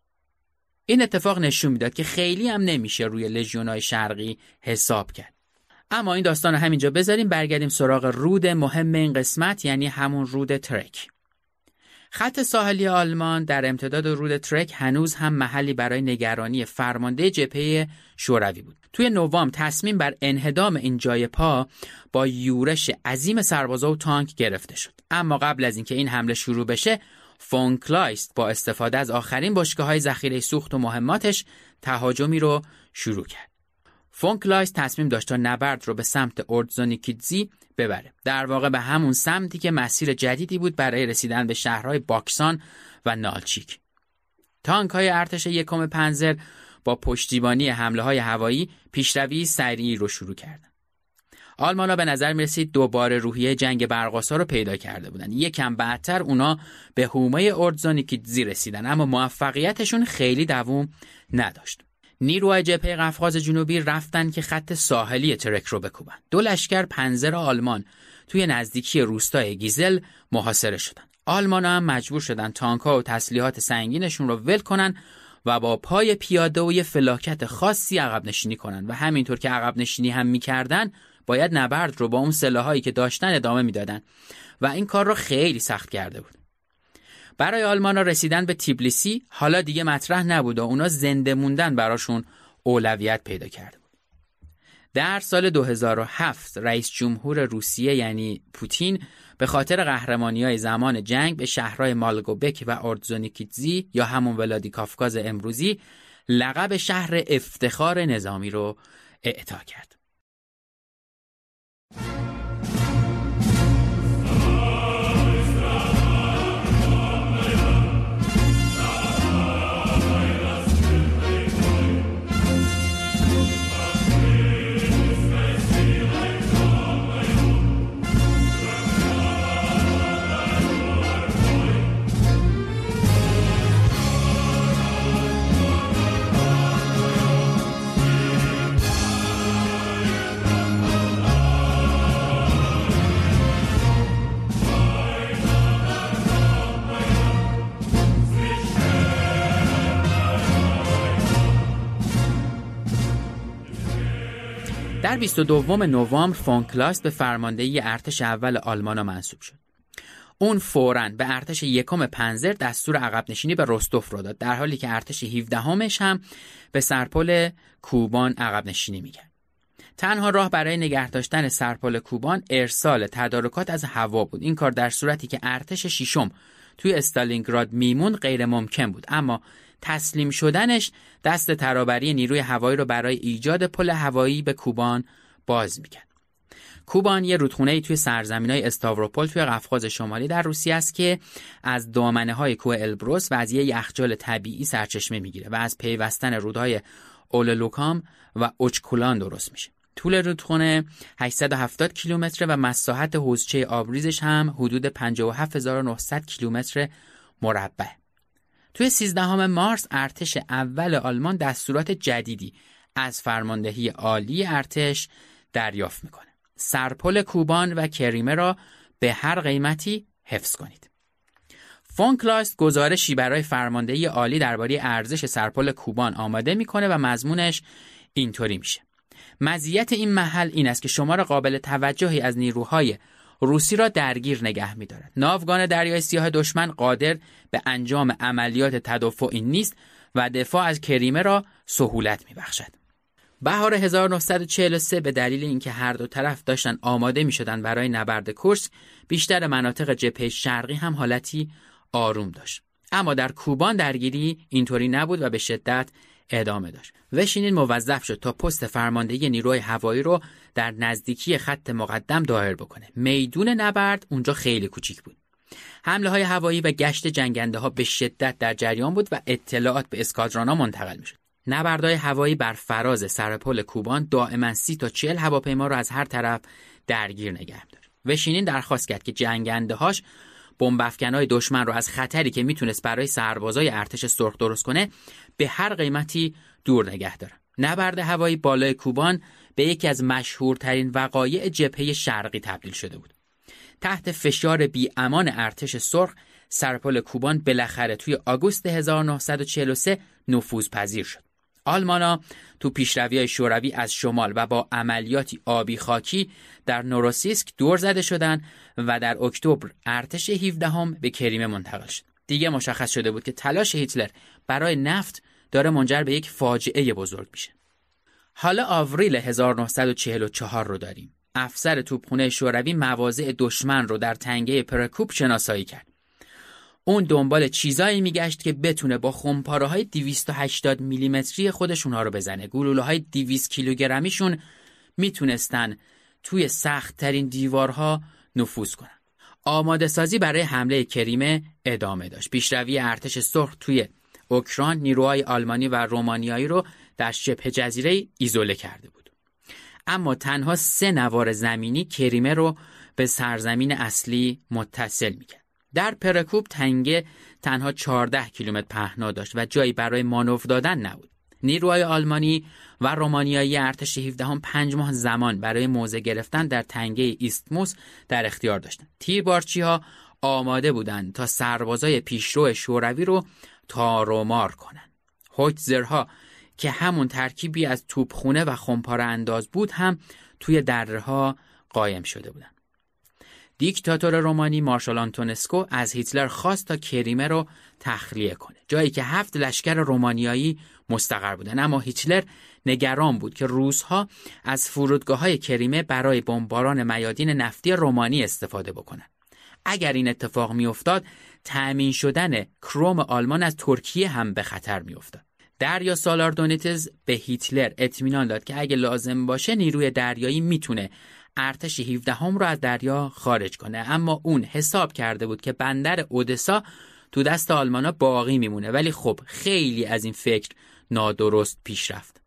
این اتفاق نشون میداد که خیلی هم نمیشه روی لژیون‌های شرقی حساب کرد. اما این داستان رو همینجا بذاریم، برگردیم سراغ رود مهم این قسمت، یعنی همون رود ترک. خط ساحلی آلمان در امتداد رود ترک هنوز هم محلی برای نگرانی فرمانده جبهه شوروی بود. توی نوامبر تصمیم بر انهدام این جای پا با یورش عظیم سربازا و تانک گرفته شد. اما قبل از اینکه این حمله شروع بشه، فون کلایست با استفاده از آخرین بشکه‌های ذخیره سوخت و مهماتش تهاجمی رو شروع کرد. فون کلایست تصمیم داشت تا نبرد رو به سمت اردزونیکیدزی ببره. در واقع به همون سمتی که مسیر جدیدی بود برای رسیدن به شهرهای باکسان و نالچیک. تانک‌های ارتش یکم پنزر با پشتیبانی حمله‌های هوایی پیشروی سریعی رو شروع کردن. آلمان‌ها به نظر می‌رسید دوباره روحیه جنگ برق‌آسا رو پیدا کرده بودن. یکم بعدتر اونا به حومه اردزونیکیدزی رسیدن، اما موفقیتشون خیلی دوام نداشت. نیروهای جبهه قفقاز جنوبی رفتن که خط ساحلی ترک رو بکوبن. دو لشکر پنزر آلمان توی نزدیکی روستای گیزل محاصره شدن. آلمان‌ها هم مجبور شدن تانک‌ها و تسلیحات سنگینشون رو ول کنن و با پای پیاده و یه فلاکت خاصی عقب نشینی کنن و همینطور که عقب نشینی هم می‌کردن باید نبرد رو با اون سلاحایی که داشتن ادامه میدادن و این کار رو خیلی سخت کرده بود. برای آلمان‌ها رسیدن به تبلیسی حالا دیگه مطرح نبود و اونا زنده موندن براشون اولویت پیدا کرده بود. در سال دو هزار و هفت رئیس جمهور روسیه یعنی پوتین به خاطر قهرمانی‌های زمان جنگ به شهرهای مالگوبک و اردزونیکیدزی یا همون ولادیکافکاز امروزی لقب شهر افتخار نظامی رو اعطا کرد. در بیست و دوم نوامبر فون کلایست به فرماندهی ارتش اول آلمان منصوب شد. اون فوراً به ارتش یکم پنزر دستور عقب نشینی به رستوف رو داد، در حالی که ارتش هفدهمش هم به سرپل کوبان عقب نشینی می‌کرد. تنها راه برای نگه داشتن سرپل کوبان ارسال تدارکات از هوا بود. این کار در صورتی که ارتش ششم توی استالینگراد میمون غیر ممکن بود، اما تسلیم شدنش دست ترابری نیروی هوایی رو برای ایجاد پل هوایی به کوبان باز میکرد. کوبان یه رودخونه‌ای توی سرزمینای استاوروپول توی قفقاز شمالی در روسیه است که از دامنه‌های کوه البروس و از یه یخچال طبیعی سرچشمه میگیره و از پیوستن رودهای اولولوکام و اوچکولان درست میشه. طول رودخونه هشتصد و هفتاد کیلومتر و مساحت حوضچه آبریزش هم حدود پنجاه و هفت هزار و نهصد کیلومتر مربع. توی سیزدهم مارس ارتش اول آلمان دستورات جدیدی از فرماندهی عالی ارتش دریافت میکنه. سرپل کوبان و کریمه را به هر قیمتی حفظ کنید. فون کلاست گزارشی برای فرماندهی عالی درباره ارزش سرپل کوبان آماده میکنه و مضمونش اینطوری میشه: مزیت این محل این است که شمار قابل توجهی از نیروهای روسی را درگیر نگه می‌دارد. ناوگان دریای سیاه دشمن قادر به انجام عملیات تدافعی نیست و دفاع از کریمه را سهولت می‌بخشد. بهار هزار و نهصد و چهل و سه به دلیل اینکه هر دو طرف داشتن آماده می‌شدن برای نبرد کورسک، بیشتر مناطق جبهه شرقی هم حالتی آروم داشت. اما در کوبان درگیری اینطوری نبود و به شدت ادامه داشت. وشینین موظف شد تا پست فرماندهی نیروی هوایی رو در نزدیکی خط مقدم دایر بکنه. میدون نبرد اونجا خیلی کوچیک بود. حمله های هوایی و گشت جنگنده ها به شدت در جریان بود و اطلاعات به اسکادران‌ها منتقل میشد. نبردهای هوایی بر فراز سرپل کوبان دائما سی تا چهل هواپیما رو از هر طرف درگیر نگه داشت. وشینین درخواست کرد که جنگنده‌هاش بمب افکن‌های دشمن رو از خطری که میتونست برای سربازای ارتش سرخ درست کنه به هر قیمتی دور نگه داره. نبرد هوایی بالای کوبان به یکی از مشهورترین وقایع جبهه شرقی تبدیل شده بود. تحت فشار بی‌امان ارتش سرخ، سرپل کوبان بالاخره توی آگوست هزار و نهصد و چهل و سه نفوذپذیر شد. آلمانا تو پیشروی‌های شوروی از شمال و با عملیاتی آبی خاکی در نوروسیسک دور زده شدند و در اکتبر ارتش هفدهم به کریمه منتقل شد. دیگه مشخص شده بود که تلاش هیتلر برای نفت داره منجر به یک فاجعه بزرگ میشه. حالا آوریل هزار و نهصد و چهل و چهار رو داریم. افسر توپخانه شوروی مواضع دشمن رو در تنگه پرکوپ شناسایی کرد. اون دنبال چیزایی میگشت که بتونه با خمپاره‌های دویست و هشتاد میلیمتری خودش اونها رو بزنه. گلوله‌های دویست کیلوگرمیشون میتونستن توی سخت‌ترین دیوارها نفوذ کنن. آماده سازی برای حمله کریمه ادامه داشت. پیشروی ارتش سرخ توی اوکراین نیروهای آلمانی و رومانیایی رو در شبه جزیره ایزوله کرده بود. اما تنها سه نوار زمینی کریمه رو به سرزمین اصلی متصل می‌کرد. در پرکوب تنگه تنها چهارده کیلومتر پهنا داشت و جایی برای مانور دادن نبود. نیروهای آلمانی و رومانیایی ارتش هفدهم پنج ماه زمان برای موضع گرفتن در تنگه ایستموس در اختیار داشتند. تیربارچی‌ها آماده بودند تا سربازای پیشرو شوروی رو تار و مار کنند. هویتزرها که همون ترکیبی از توپخونه و خمپاره انداز بود هم توی دره‌ها قایم شده بودند. دیکتاتور رومانی مارشال آنتونسکو از هیتلر خواست تا کریمه رو تخلیه کنه، جایی که هفت لشکر رومانیایی مستقر بودن. اما هیتلر نگران بود که روس‌ها از فرودگاه‌های کریمه برای بمباران میادین نفتی رومانی استفاده بکنن. اگر این اتفاق میافتاد، تأمین شدن کروم آلمان از ترکیه هم به خطر میافتاد. دریا سالار دونیتز به هیتلر اطمینان داد که اگه لازم باشه نیروی دریایی میتونه ارتش هفدهم رو از دریا خارج کنه، اما اون حساب کرده بود که بندر اودسا تو دست آلمانا باقی میمونه. ولی خب خیلی از این فکر نادرست پیش رفت،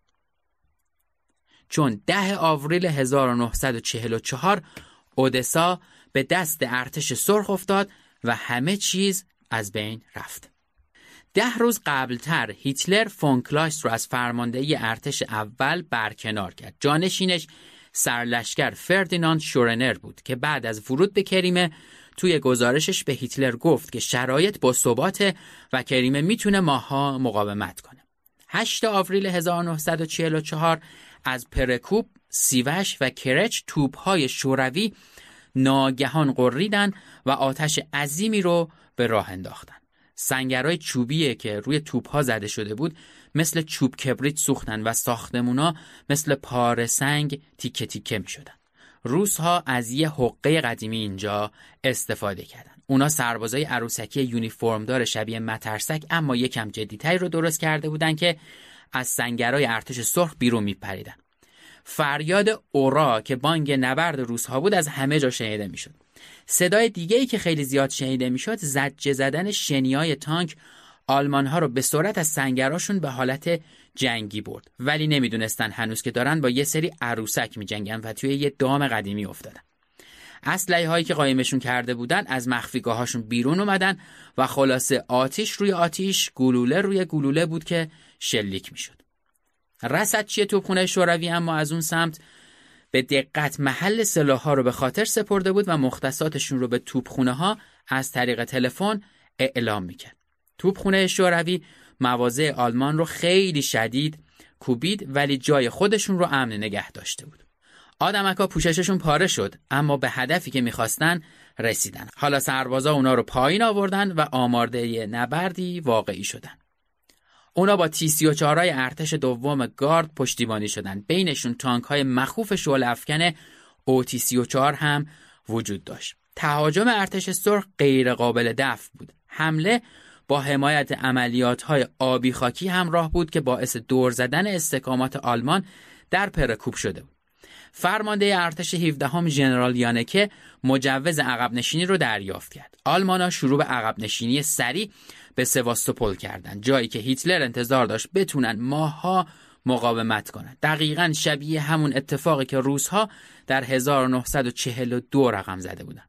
چون ده آوریل هزار و نهصد و چهل و چهار اودسا به دست ارتش سرخ افتاد و همه چیز از بین رفت. ده روز قبلتر هیتلر فون کلاست رو از فرماندهی ارتش اول برکنار کرد. جانشینش سرلشکر فردیناند شورنر بود که بعد از ورود به کریمه توی گزارشش به هیتلر گفت که شرایط با ثبات و کریمه میتونه ماها مقاومت کنه. هشت آوریل هزار و نهصد و چهل و چهار از پرکوب، سیوش و کرچ توپ‌های شوروی ناگهان قریدن و آتش عظیمی رو به راه انداختن. سنگرهای چوبیه که روی توپ‌ها زده شده بود مثل چوب کبریت سوختن و ساختمونا مثل پاره سنگ تیکه تیکه می شدن. روس‌ها از یه حقه قدیمی اینجا استفاده کردن. اونا سربازای عروسکی یونیفرمدار شبیه مترسک اما یکم جدی‌تری رو درست کرده بودن که از سنگرهای ارتش سرخ بیرون میپریدن. فریاد اورا که بانگ نبرد روس‌ها بود از همه جا شنیده میشد. صدای دیگه‌ای که خیلی زیاد شنیده میشد زجه زدن شنیای تانک آلمان‌ها رو به سرعت از سنگراشون به حالت جنگی برد، ولی نمیدونستن هنوز که دارن با یه سری عروسک می‌جنگن و توی یه دام قدیمی افتادن. اسلحه هایی که قایمشون کرده بودن از مخفیگاهاشون بیرون اومدن و خلاصه آتیش روی آتیش، گلوله روی گلوله بود که شلیک میشد. رصدچی توپخانه شوروی اما از اون سمت به دقت محل سلاح‌ها رو به خاطر سپرده بود و مختصاتشون رو به توپخانه‌ها از طریق تلفن اعلام میکرد. توپخانه شوروی مواضع آلمان رو خیلی شدید کوبید ولی جای خودشون رو امن نگه داشته بود. آدمکا پوشششون پاره شد اما به هدفی که میخواستن رسیدن. حالا سربازا اونا رو پایین آوردن و آماده نبردی واقعی شدن. اونا با تی سی و چهارهای ارتش دوم گارد پشتیبانی شدن. بینشون تانک های مخوف شعله افکن او تی سی و چهار هم وجود داشت. تهاجم ارتش سرخ غیر قابل دفع بود. حمله با حمایت عملیات های آبی خاکی همراه بود که باعث دور زدن استحکامات آلمان در پرکوب شده بود. فرمانده ارتش هفدهم ژنرال یانکه مجوز عقب نشینی رو دریافت کرد. آلمان‌ها شروع به عقب نشینی سریع به سواستوپول کردند، جایی که هیتلر انتظار داشت بتونن ماه‌ها مقاومت کنند. دقیقاً شبیه همون اتفاقی که روس‌ها در هزار و نهصد و چهل و دو رقم زده بودند.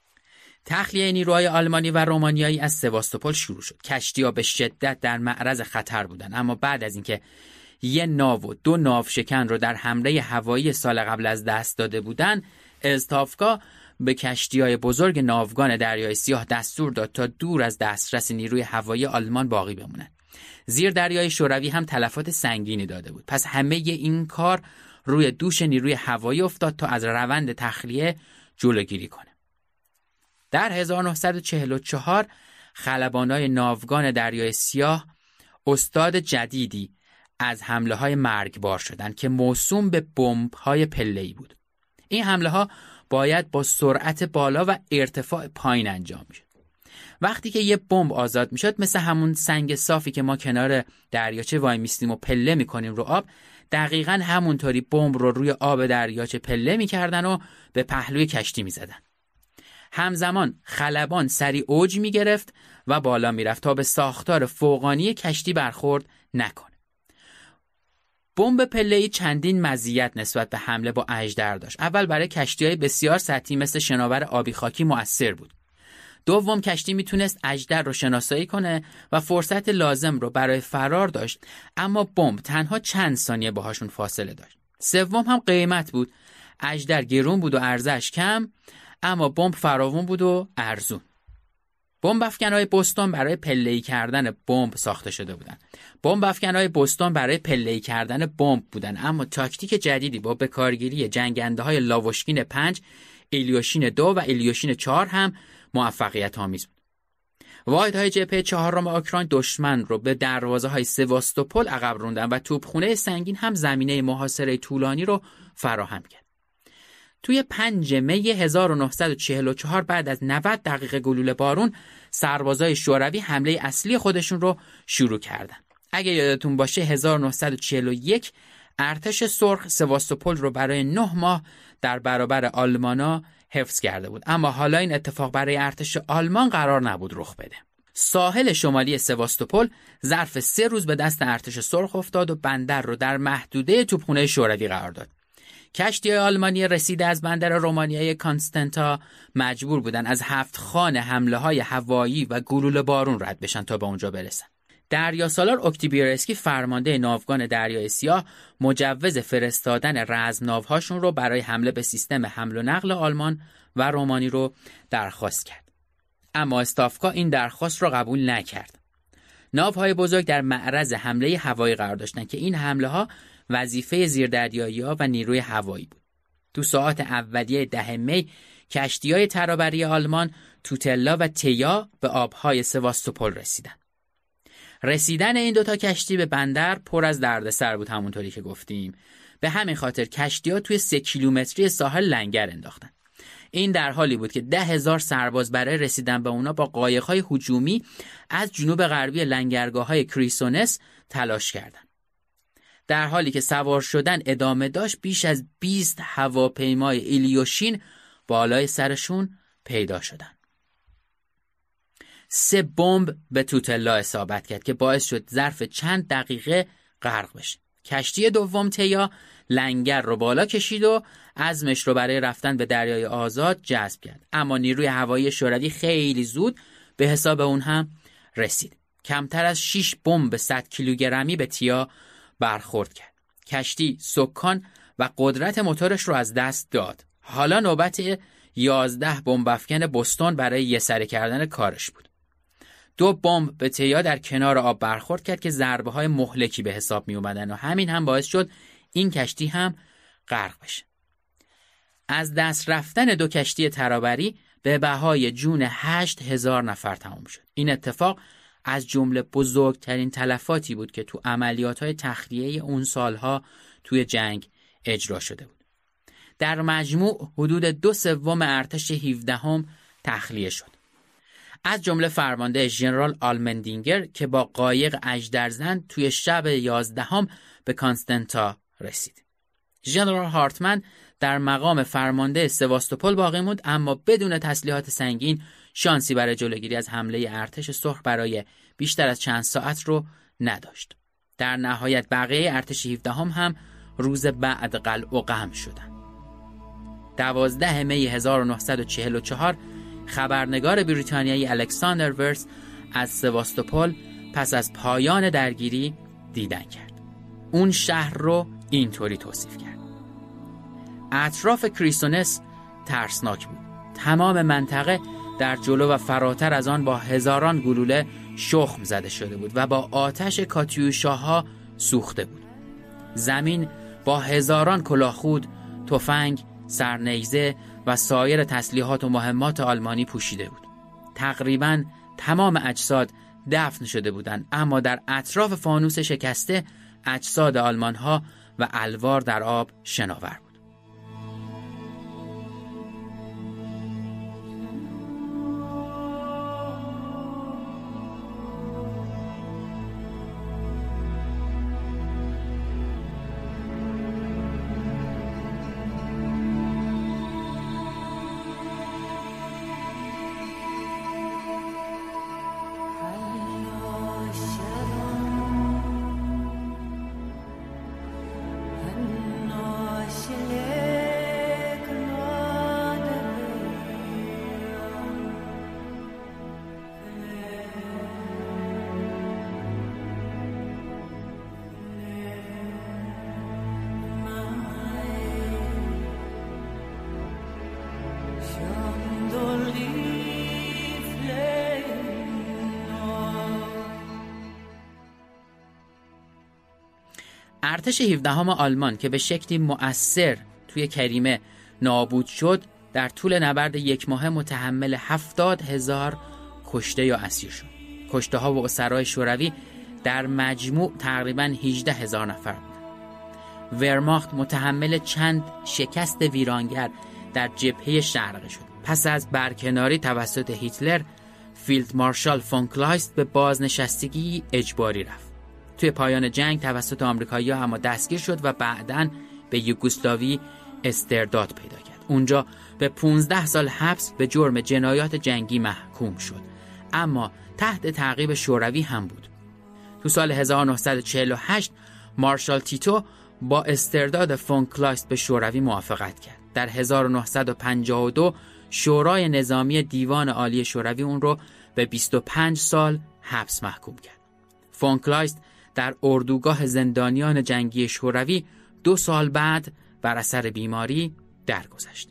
تخلیه نیروهای آلمانی و رومانیایی از سواستوپول شروع شد. کشتی‌ها به شدت در معرض خطر بودند، اما بعد از اینکه یه ناو و دو ناوشکن رو در حمله هوایی سال قبل از دست داده بودن، استافکا به کشتی‌های بزرگ ناوگان دریای سیاه دستور داد تا دور از دسترس نیروی هوایی آلمان باقی بمونن. زیر دریای شوروی هم تلفات سنگینی داده بود. پس همه این کار روی دوش نیروی هوایی افتاد تا از روند تخلیه جلوگیری کنه. در هزار و نهصد و چهل و چهار خلبانای ناوگان دریای سیاه استاد جدیدی از حمله های مرگبار شدند که موسوم به بمب های پله‌ای بود. این حمله ها باید با سرعت بالا و ارتفاع پایین انجام میشد. وقتی که یه بمب آزاد میشد، مثل همون سنگ صافی که ما کنار دریاچه وای میستیم و پله میکنیم رو آب، دقیقاً همونطوری بمب رو روی آب دریاچه پله میکردن و به پهلوی کشتی میزدن. همزمان خلبان سریع اوج میگرفت و بالا میرفت تا به ساختار فوقانی کشتی برخورد نکنه. بمب پله‌ای چندین مزیت نسبت به حمله با اژدر داشت. اول برای کشتی‌های بسیار سطحی مثل شناور آبی خاکی مؤثر بود. دوم، کشتی میتونست اژدر رو شناسایی کنه و فرصت لازم رو برای فرار داشت، اما بمب تنها چند ثانیه باهاشون فاصله داشت. سوم هم قیمت بود. اژدر گرون بود و ارزش کم، اما بمب فراوون بود و ارزون. بمب افکن‌های بوستون برای پله‌ای کردن بمب ساخته شده بودند. بمب افکن‌های بوستون برای پله‌ای کردن بمب بودند، اما تاکتیک جدیدی با بکارگیری جنگنده‌های لاوشکین پنج، ایلیوشین دو و ایلیوشین چهار هم موفقیت آمیز بود. واحدهای جبهه چهارم اوکراین دشمن رو به دروازه‌های سواستوپول عقب راندن و توپخانه سنگین هم زمینه محاصره طولانی رو فراهم کرد. توی پنجم می هزار و نهصد و چهل و چهار بعد از نود دقیقه گلوله بارون، سربازای شوروی حمله اصلی خودشون رو شروع کردن. اگه یادتون باشه هزار و نهصد و چهل و یک ارتش سرخ سواستوپول رو برای نه ماه در برابر آلمانا حفظ کرده بود، اما حالا این اتفاق برای ارتش آلمان قرار نبود رخ بده. ساحل شمالی سواستوپول ظرف سه روز به دست ارتش سرخ افتاد و بندر رو در محدوده توپخانه شوروی قرار داد. کشتی‌های آلمانی رسیده از بندر رومانیای کانستانتا مجبور بودن از هفت خان حمله‌های هوایی و گلوله بارون رد بشن تا به اونجا برسن. دریاسالار اوکتیبیرسکی فرمانده ناوگان دریای سیاه مجوز فرستادن رزمناوهاشون رو برای حمله به سیستم حمل و نقل آلمان و رومانی رو درخواست کرد. اما استافکا این درخواست رو قبول نکرد. ناوهای بزرگ در معرض حمله هوایی قرار داشتن که این حمله‌ها وظیفه زیردریایی‌ها و نیروی هوایی بود. تو ساعات اولیه ده می کشتی‌های ترابری آلمان توتلا و تیا به آبهای سواستوپول رسیدن. رسیدن این دوتا کشتی به بندر پر از دردسر بود، همونطوری که گفتیم. به همین خاطر کشتی‌ها توی سه کیلومتری ساحل لنگر انداختن. این در حالی بود که ده هزار سرباز برای رسیدن به اونا با قایق‌های هجومی از جنوب غربی لنگرگاه‌های کریسونس تلاش کردند. در حالی که سوار شدن ادامه داشت بیش از بیست هواپیمای ایلیوشین بالای سرشون پیدا شدن. سه بمب به توتلا اصابت کرد که باعث شد ظرف چند دقیقه غرق بشه. کشتی دوم تیا لنگر رو بالا کشید و عزمش رو برای رفتن به دریای آزاد جذب کرد، اما نیروی هوایی شوروی خیلی زود به حساب اون هم رسید. کمتر از شش بمب صد کیلوگرمی به تیا برخورد کرد. کشتی سکان و قدرت موتورش رو از دست داد. حالا نوبت یازده بمب افکن بوستون برای یسره کردن کارش بود. دو بمب به تیا در کنار آب برخورد کرد که ضربه های مهلکی به حساب می اومدن و همین هم باعث شد این کشتی هم غرق بشه. از دست رفتن دو کشتی ترابری به بهای جون هشت هزار نفر تمام شد. این اتفاق از جمله بزرگترین تلفاتی بود که تو عملیات‌های تخلیه اون سالها توی جنگ اجرا شده بود. در مجموع حدود دو سوم ارتش هفدهم تخلیه شد. از جمله فرمانده ژنرال آلمندینگر که با قایق اژدرزن توی شب یازدهم به کانستانتا رسید. ژنرال هارتمن در مقام فرمانده سواستوپول باقی موند، اما بدون تسلیحات سنگین شانسی برای جلوگیری از حمله ارتش سرخ برای بیشتر از چند ساعت رو نداشت. در نهایت بقیه ارتش هفدهم هم روز بعد قلع و قم شدند. دوازده می هزار و نهصد و چهل و چهار خبرنگار بریتانیایی الکساندر ورس از سواستوپول پس از پایان درگیری دیدن کرد. اون شهر رو اینطوری توصیف کرد: اطراف کریسونس ترسناک بود. تمام منطقه در جلو و فراتر از آن با هزاران گلوله شخم زده شده بود و با آتش کاتیوشاها سوخته بود. زمین با هزاران کلاهخود، تفنگ، سرنیزه و سایر تسلیحات و مهمات آلمانی پوشیده بود. تقریباً تمام اجساد دفن شده بودند، اما در اطراف فانوس شکسته اجساد آلمان‌ها و الوار در آب شناور بود. ارتش هفدهم آلمان که به شکلی مؤثر توی کریمه نابود شد، در طول نبرد یک ماه متحمل هفتاد هزار کشته یا اسیر شد. کشته ها و اسرای شوروی در مجموع تقریباً هجده هزار نفر بود. ورماخت متحمل چند شکست ویرانگر در جبهه شرقی شد. پس از برکناری توسط هیتلر، فیلد مارشال فون کلایست به بازنشستگی اجباری رفت. توی پایان جنگ توسط آمریکایی‌ها اما دستگیر شد و بعداً به یوگسلاوی استرداد پیدا کرد. اونجا به پانزده سال حبس به جرم جنایات جنگی محکوم شد، اما تحت تعقیب شوروی هم بود. تو سال هزار و نهصد و چهل و هشت مارشال تیتو با استرداد فون کلایست به شوروی موافقت کرد. در هزار و نهصد و پنجاه و دو شورای نظامی دیوان عالی شوروی اون رو به بیست و پنج سال حبس محکوم کرد. فون کلایست در اردوگاه زندانیان جنگی شوروی دو سال بعد بر اثر بیماری درگذشت.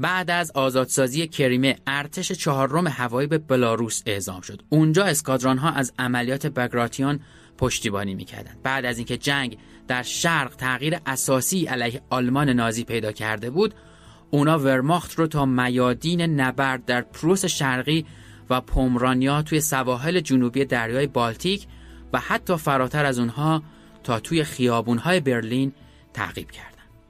بعد از آزادسازی کریمه ارتش چهارم هوایی به بلاروس اعزام شد. اونجا اسکادران‌ها از عملیات بگراتیون پشتیبانی می‌کردند. بعد از اینکه جنگ در شرق تغییر اساسی علیه آلمان نازی پیدا کرده بود، اونا ورماخت رو تا میادین نبرد در پروس شرقی و پومرانیا توی سواحل جنوبی دریای بالتیک و حتی فراتر از اونها تا توی خیابون‌های برلین تعقیب کردند.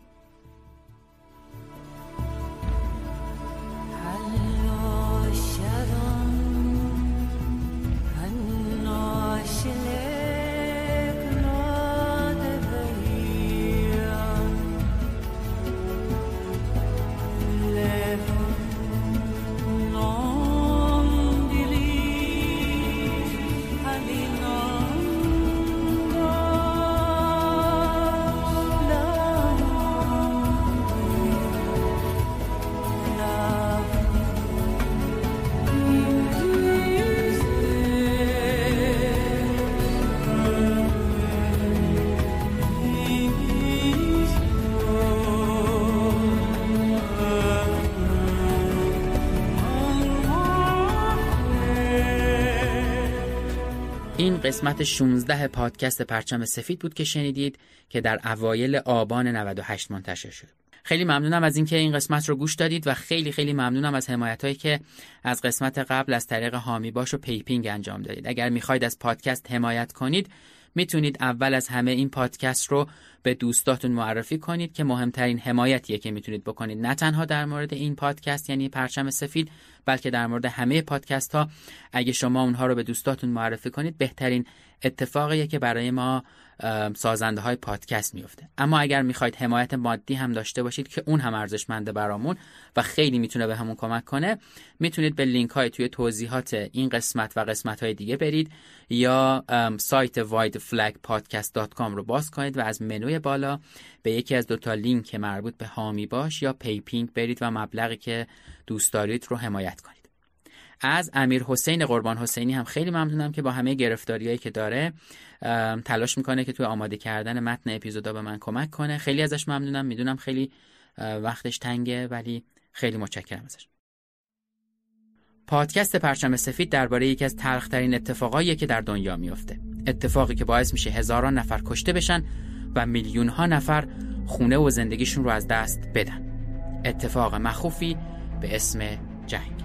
این قسمت شانزده پادکست پرچم سفید بود که شنیدید که در اوایل آبان نود و هشت منتشر شد. خیلی ممنونم از اینکه این قسمت رو گوش دادید و خیلی خیلی ممنونم از حمایتایی که از قسمت قبل از طریق حامی باش و پیپینگ انجام دادید. اگر میخواید از پادکست حمایت کنید، میتونید اول از همه این پادکست رو به دوستاتون معرفی کنید که مهمترین حمایتیه که میتونید بکنید، نه تنها در مورد این پادکست یعنی پرچم سفید، بلکه در مورد همه پادکست ها. اگه شما اونها رو به دوستاتون معرفی کنید، بهترین اتفاقیه که برای ما سازنده های پادکست میفته. اما اگر میخواید حمایت مادی هم داشته باشید که اون هم ارزشمنده برامون و خیلی میتونه به همون کمک کنه، میتونید به لینک های توی توضیحات این قسمت و قسمت های دیگه برید یا سایت واید فلگ پادکست دات کام رو باز کنید و از منوی بالا به یکی از دوتا لینک مربوط به حامی باش یا پیپینگ برید و مبلغی که دوست دارید رو حمایت کنید. از امیر حسین قربان حسینی هم خیلی ممنونم که با همه گرفتاریایی که داره تلاش میکنه که توی آماده کردن متن اپیزودا به من کمک کنه. خیلی ازش ممنونم. میدونم خیلی وقتش تنگه ولی خیلی متشکرم ازش. پادکست پرچم سفید درباره یکی از تلخ‌ترین اتفاقاییه که در دنیا میفته. اتفاقی که باعث میشه هزاران نفر کشته بشن و میلیون‌ها نفر خونه و زندگیشون رو از دست بدن. اتفاق مخوفی به اسم جنگ.